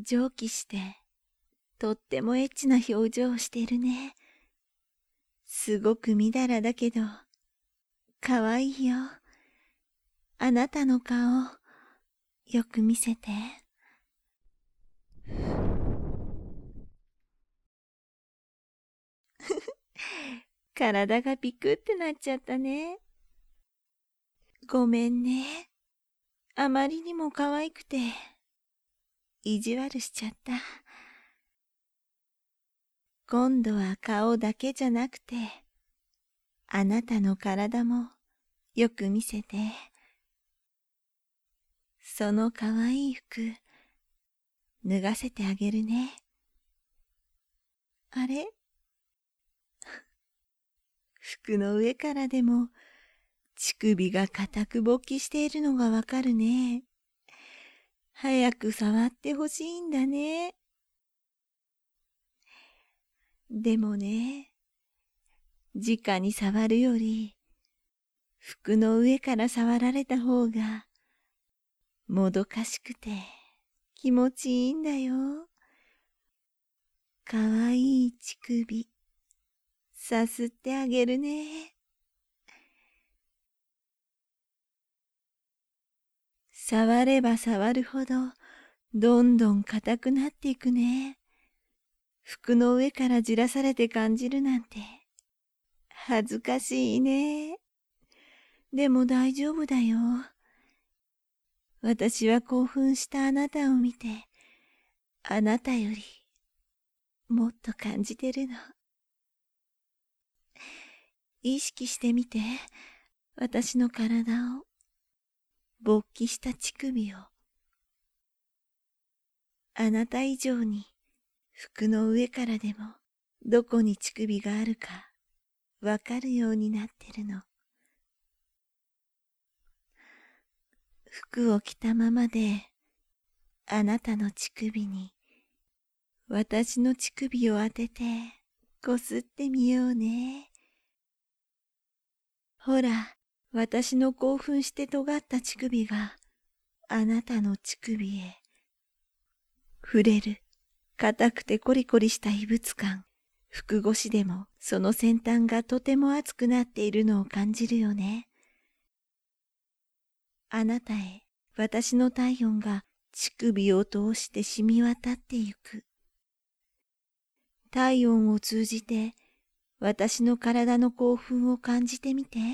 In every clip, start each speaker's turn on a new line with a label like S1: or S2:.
S1: 蒸気して、とってもエッチな表情をしてるね。すごくみだらだけど、かわいいよ。あなたの顔、よく見せて。体がビクってなっちゃったね。ごめんね。あまりにも可愛くて、意地悪しちゃった。今度は顔だけじゃなくて、あなたの体もよく見せて。その可愛い服、脱がせてあげるね。あれ？服の上からでも、乳首が固く勃起しているのがわかるね。早く触ってほしいんだね。でもね、直に触るより、服の上から触られた方が、もどかしくて気持ちいいんだよ。かわいい乳首、さすってあげるね。触れば触るほど、どんどん硬くなっていくね。服の上からじらされて感じるなんて、恥ずかしいね。でも大丈夫だよ。私は興奮したあなたを見て、あなたよりもっと感じてるの。意識してみて、私の体を、勃起した乳首を。あなた以上に服の上からでもどこに乳首があるかわかるようになってるの。服を着たままで、あなたの乳首に私の乳首を当ててこすってみようね。ほら、私の興奮して尖った乳首があなたの乳首へ触れる。硬くてコリコリした異物感。服越しでもその先端がとても熱くなっているのを感じるよね。あなたへ私の体温が乳首を通して染み渡ってゆく。体温を通じて私の体の興奮を感じてみて。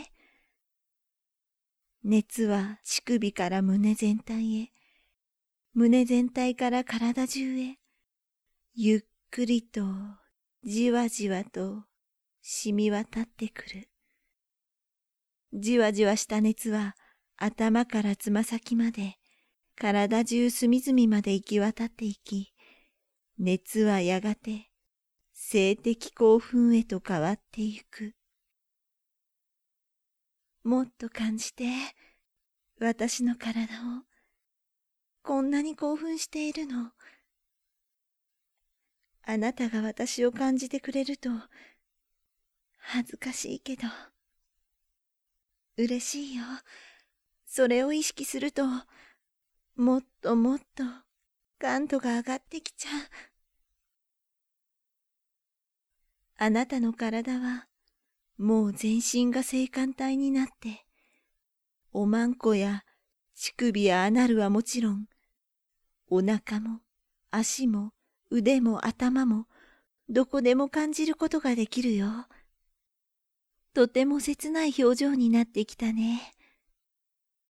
S1: 熱は乳首から胸全体へ、胸全体から体中へ、ゆっくりとじわじわと染み渡ってくる。じわじわした熱は頭からつま先まで、体中隅々まで行き渡っていき、熱はやがて性的興奮へと変わってゆく。もっと感じて、私の体を。こんなに興奮しているの。あなたが私を感じてくれると、恥ずかしいけど、嬉しいよ。それを意識すると、もっともっと感度が上がってきちゃう。あなたの体は、もう全身が性感帯になって、おまんこや乳首やアナルはもちろん、お腹も足も腕も頭もどこでも感じることができるよ。とても切ない表情になってきたね。